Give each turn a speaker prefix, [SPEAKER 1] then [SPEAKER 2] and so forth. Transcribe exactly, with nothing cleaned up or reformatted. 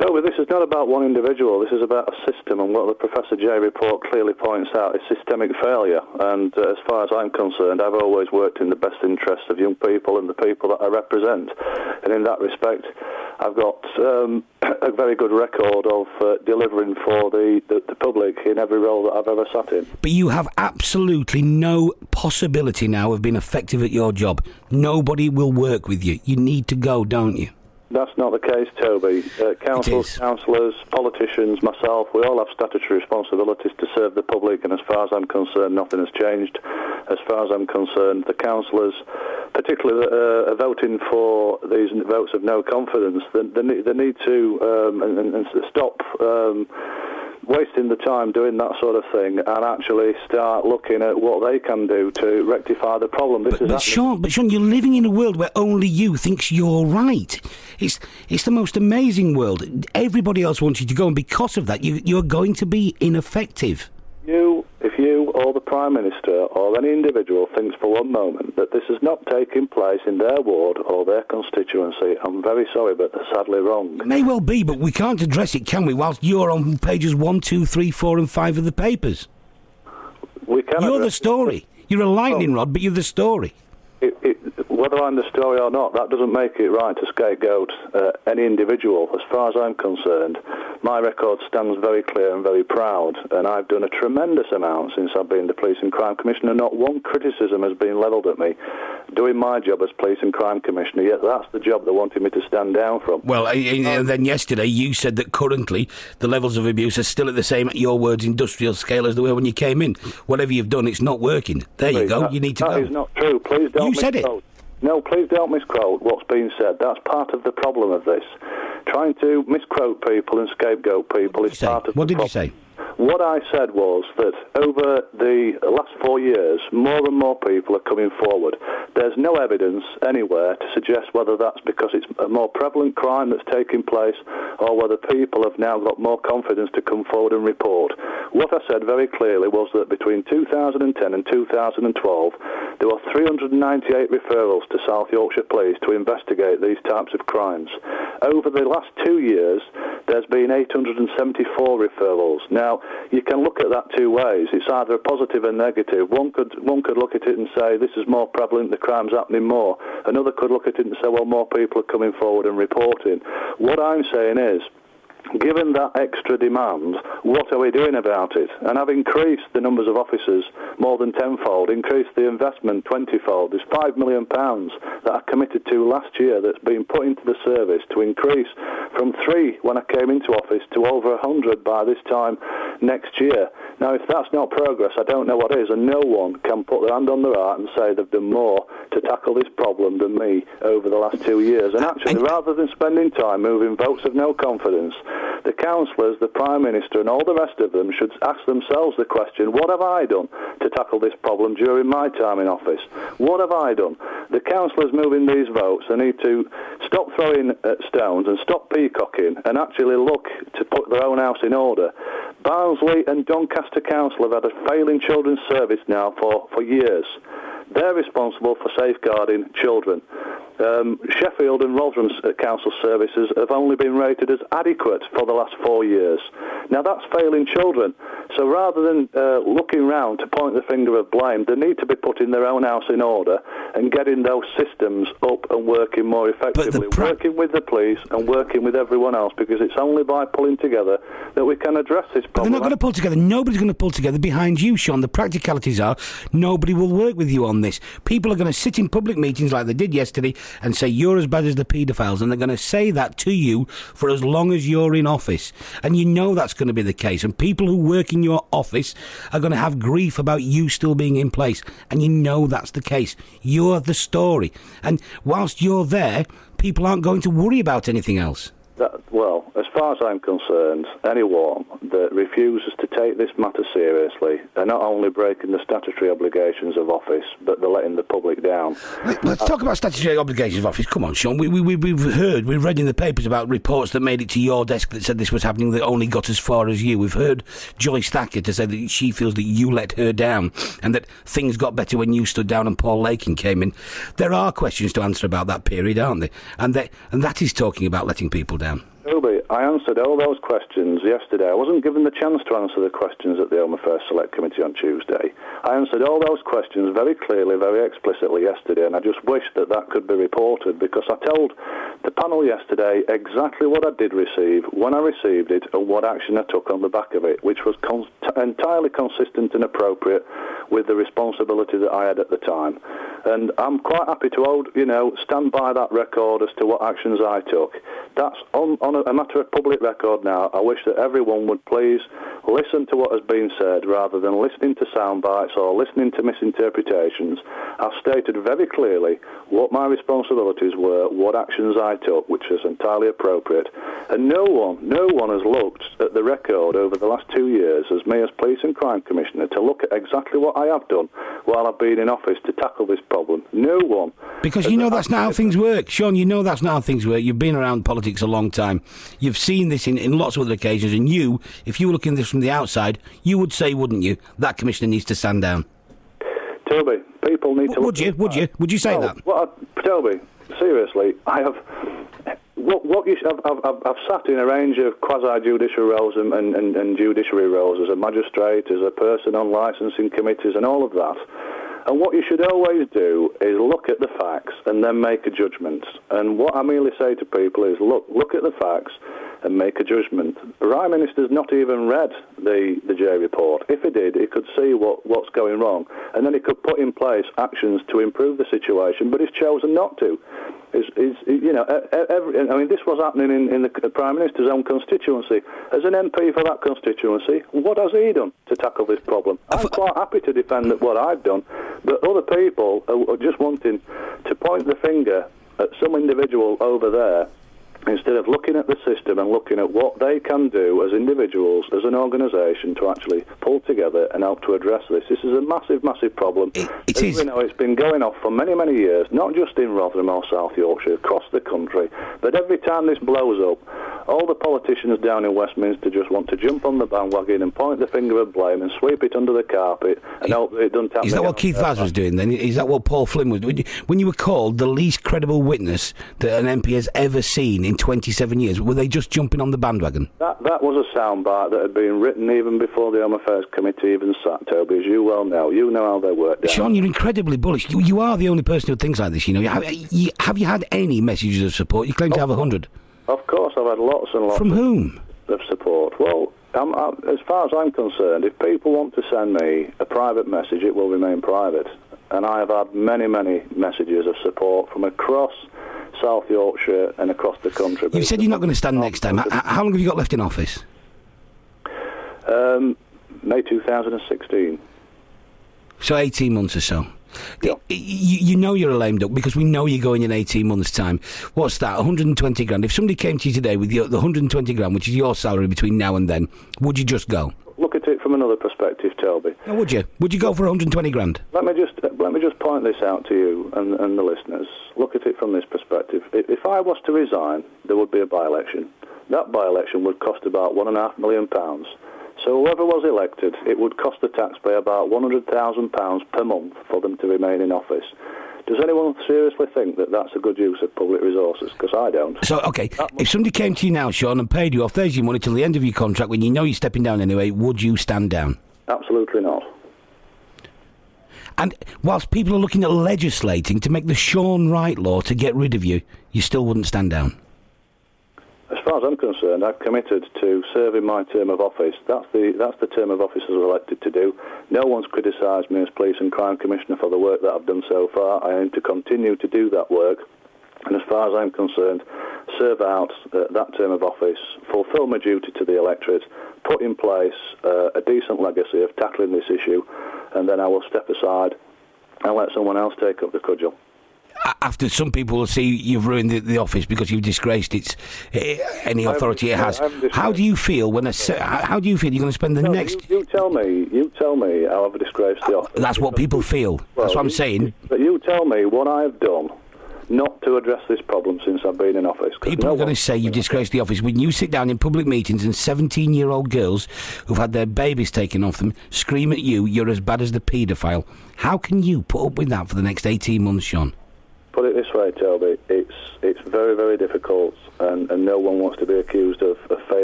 [SPEAKER 1] Toby, this is not about one individual. This is about a system, and what the Professor J report clearly points out is systemic failure. And uh, as far as I'm concerned, I've always worked in the best interests of young people and the people that I represent. And in that respect, I've got um, a very good record of uh, delivering for the, the, the public in every role that I've ever sat in.
[SPEAKER 2] But you have absolutely no possibility now of being effective at your job. Nobody will work with you. You need to go, don't you?
[SPEAKER 1] That's not the case, Toby. Uh, councils, councillors, politicians, myself, we all have statutory responsibilities to serve the public, and as far as I'm concerned, nothing has changed. As far as I'm concerned, the councillors, particularly uh, are voting for these votes of no confidence, they, they, they need to um, and, and stop um, wasting the time doing that sort of thing and actually start looking at what they can do to rectify the problem. This
[SPEAKER 2] but,
[SPEAKER 1] is
[SPEAKER 2] but, Sean, but Sean, you're living in a world where only you thinks you're right. It's it's the most amazing world. Everybody else wants you to go, and because of that, you, you're going to be ineffective.
[SPEAKER 1] You, if you or the Prime Minister or any individual thinks for one moment that this is not taking place in their ward or their constituency, I'm very sorry, but they're sadly wrong.
[SPEAKER 2] It may well be, but we can't address it, can we, whilst you're on pages one, two, three, four and five of the papers?
[SPEAKER 1] We can
[SPEAKER 2] You're the story. It. You're a lightning oh. rod, but you're the story.
[SPEAKER 1] It, it, whether I'm the story or not, that doesn't make it right to scapegoat uh, any individual. As far as I'm concerned, my record stands very clear and very proud, and I've done a tremendous amount since I've been the Police and Crime Commissioner. Not one criticism has been levelled at me doing my job as Police and Crime Commissioner, yet that's the job they wanted me to stand down from.
[SPEAKER 2] Well, and um, then yesterday you said that currently the levels of abuse are still at the same, your words, industrial scale as they were when you came in. Whatever you've done, it's not working. There please, you go,
[SPEAKER 1] that,
[SPEAKER 2] you need to
[SPEAKER 1] that
[SPEAKER 2] go.
[SPEAKER 1] That is not true. Please don't
[SPEAKER 2] You said
[SPEAKER 1] misquote.
[SPEAKER 2] it.
[SPEAKER 1] No, please don't misquote what's been said. That's part of the problem of this. Trying to misquote people and scapegoat people is part of
[SPEAKER 2] what
[SPEAKER 1] the
[SPEAKER 2] problem. What did you say?
[SPEAKER 1] What I said was that over the last four years, more and more people are coming forward. There's no evidence anywhere to suggest whether that's because it's a more prevalent crime that's taking place or whether people have now got more confidence to come forward and report. What I said very clearly was that between two thousand ten and two thousand twelve, there were three hundred ninety-eight referrals to South Yorkshire Police to investigate these types of crimes. Over the last two years, there's been eight hundred seventy-four referrals. Now, you can look at that two ways. It's either a positive and negative. One could one could look at it and say, this is more prevalent, the crime's happening more. Another could look at it and say, well, more people are coming forward and reporting. What I'm saying is, given that extra demand, what are we doing about it? And I've increased the numbers of officers more than tenfold, increased the investment twentyfold. There's five million pounds that I committed to last year that's been put into the service to increase from three when I came into office to over a hundred by this time next year. Now, if that's not progress, I don't know what is, and no one can put their hand on their heart and say they've done more to tackle this problem than me over the last two years. And actually, rather than spending time moving votes of no confidence, the councillors, the Prime Minister and all the rest of them should ask themselves the question, what have I done to tackle this problem during my time in office? What have I done? The councillors moving these votes, they need to stop throwing uh, stones and stop peacocking and actually look to put their own house in order. Barnsley and Doncaster Council have had a failing children's service now for, for years. They're responsible for safeguarding children. Um, Sheffield and Rotherham's council services have only been rated as adequate for the last four years. Now, that's failing children. So rather than uh, looking round to point the finger of blame, they need to be putting their own house in order and getting those systems up and working more effectively, pra- working with the police and working with everyone else, because it's only by pulling together that we can address this problem.
[SPEAKER 2] But they're not going to pull together. Nobody's going to pull together behind you, Sean. The practicalities are nobody will work with you on this. People are going to sit in public meetings like they did yesterday and say you're as bad as the paedophiles, and they're going to say that to you for as long as you're in office. And you know that's going to be the case. And people who work in your office are going to have grief about you still being in place. And you know that's the case. You're the story. And whilst you're there, people aren't going to worry about anything else.
[SPEAKER 1] That, well, as far as I'm concerned, anyone that refuses to take this matter seriously are not only breaking the statutory obligations of office, but they're letting the public down.
[SPEAKER 2] Let's uh, talk about statutory obligations of office. Come on, Sean. We, we, we've heard, we've read in the papers about reports that made it to your desk that said this was happening that only got as far as you. We've heard Joyce Thacker to say that she feels that you let her down and that things got better when you stood down and Paul Lakin came in. There are questions to answer about that period, aren't there? And, they, and that is talking about letting people down.
[SPEAKER 1] Toby, I answered all those questions yesterday. I wasn't given the chance to answer the questions at the Home Affairs Select Committee on Tuesday. I answered all those questions very clearly, very explicitly yesterday, and I just wish that that could be reported, because I told the panel yesterday exactly what I did receive, when I received it, and what action I took on the back of it, which was con- entirely consistent and appropriate with the responsibility that I had at the time. And I'm quite happy to hold, you know, stand by that record as to what actions I took. That's on, on a, a matter of public record now. I wish that everyone would please listen to what has been said rather than listening to sound bites or listening to misinterpretations. I've stated very clearly what my responsibilities were, what actions I took, which is entirely appropriate. And no one, no one has looked at the record over the last two years as me as Police and Crime Commissioner to look at exactly what I have done while I've been in office to tackle this problem. No one.
[SPEAKER 2] Because you know that's not how things work. Sean, you know that's not how things work. You've been around politics a long time. You've seen this in, in lots of other occasions, and you, if you were looking at this from the outside, you would say, wouldn't you, that commissioner needs to stand down.
[SPEAKER 1] Toby, people need
[SPEAKER 2] w-
[SPEAKER 1] to...
[SPEAKER 2] Would you? Would you? Would you say
[SPEAKER 1] no,
[SPEAKER 2] that?
[SPEAKER 1] Well, I, Toby, seriously, I have... What, what you, I've, I've, I've sat in a range of quasi-judicial roles and, and, and, and judiciary roles as a magistrate, as a person on licensing committees and all of that. And what you should always do is look at the facts and then make a judgment. And what I merely say to people is, look, look at the facts and make a judgment. The Prime Minister's not even read the, the J report. If he did, he could see what, what's going wrong, and then he could put in place actions to improve the situation, but he's chosen not to. Is, is you know, every, I mean, this was happening in, in the Prime Minister's own constituency. As an M P for that constituency, what has he done to tackle this problem? I'm quite happy to defend what I've done, but other people are just wanting to point the finger at some individual over there instead of looking at the system and looking at what they can do as individuals, as an organisation, to actually pull together and help to address this. This is a massive, massive problem.
[SPEAKER 2] It, it
[SPEAKER 1] as
[SPEAKER 2] is.
[SPEAKER 1] we know, it's been going off for many, many years, not just in Rotherham or South Yorkshire, across the country. But every time this blows up, all the politicians down in Westminster just want to jump on the bandwagon and point the finger of blame and sweep it under the carpet and hope that it doesn't happen.
[SPEAKER 2] Is that what Keith Vaz was doing then? Is that what Paul Flynn was doing? When you were called the least credible witness that an M P has ever seen in twenty-seven years, were they just jumping on the bandwagon?
[SPEAKER 1] That that was a soundbite that had been written even before the Home Affairs Committee even sat, Toby, as you well know. You know how they work down.
[SPEAKER 2] Sean, you're incredibly bullish. You, you are the only person who thinks like this, you know. Have you, have you had any messages of support? You claim to have a hundred.
[SPEAKER 1] Of course, I've had lots and lots.
[SPEAKER 2] From whom?
[SPEAKER 1] Of support. Well, I'm, I'm, as far as I'm concerned, if people want to send me a private message, it will remain private. And I have had many, many messages of support from across South Yorkshire and across the country.
[SPEAKER 2] You said you're not going to stand next time. How, how long have you got left in office?
[SPEAKER 1] Um, May two thousand sixteen.
[SPEAKER 2] So eighteen months or so.
[SPEAKER 1] Yeah.
[SPEAKER 2] You, you know you're a lame duck because we know you're going in eighteen months' time. What's that, one hundred twenty grand? If somebody came to you today with your, the one hundred twenty grand, which is your salary between now and then, would you just go?
[SPEAKER 1] Look at it from another perspective, Toby.
[SPEAKER 2] No, would you? Would you go for one hundred twenty grand?
[SPEAKER 1] Let me just let me just point this out to you and, and the listeners. Look at it from this perspective. If I was to resign, there would be a by-election. That by-election would cost about one and a half million pounds. So whoever was elected, it would cost the taxpayer about one hundred thousand pounds per month for them to remain in office. Does anyone seriously think that that's a good use of public resources? Because I don't.
[SPEAKER 2] So, OK, if somebody came to you now, Sean, and paid you off, there's your money till the end of your contract, when you know you're stepping down anyway, would you stand down?
[SPEAKER 1] Absolutely not.
[SPEAKER 2] And whilst people are looking at legislating to make the Sean Wright law to get rid of you, you still wouldn't stand down?
[SPEAKER 1] As far as I'm concerned, I've committed to serving my term of office. That's the that's the term of office I was elected to do. No one's criticised me as Police and Crime Commissioner for the work that I've done so far. I aim to continue to do that work. And as far as I'm concerned, serve out uh, that term of office, fulfil my duty to the electorate, put in place uh, a decent legacy of tackling this issue, and then I will step aside and let someone else take up the cudgel.
[SPEAKER 2] After some people will see you've ruined the, the office because you've disgraced its uh, any authority it has. How do you feel when a how do you feel you're going to spend the
[SPEAKER 1] no,
[SPEAKER 2] next?
[SPEAKER 1] You, you tell me. You tell me how I've disgraced the office.
[SPEAKER 2] That's what people feel.
[SPEAKER 1] Well,
[SPEAKER 2] That's what I'm
[SPEAKER 1] you,
[SPEAKER 2] saying.
[SPEAKER 1] But you tell me what I've done not to address this problem since I've been in office.
[SPEAKER 2] People
[SPEAKER 1] no
[SPEAKER 2] are going to say you've disgraced the office when you sit down in public meetings and seventeen-year-old girls who've had their babies taken off them scream at you, you're as bad as the paedophile. How can you put up with that for the next eighteen months, Sean?
[SPEAKER 1] Put it this way, Toby, it's it's very, very difficult, and, and no one wants to be accused of, of failing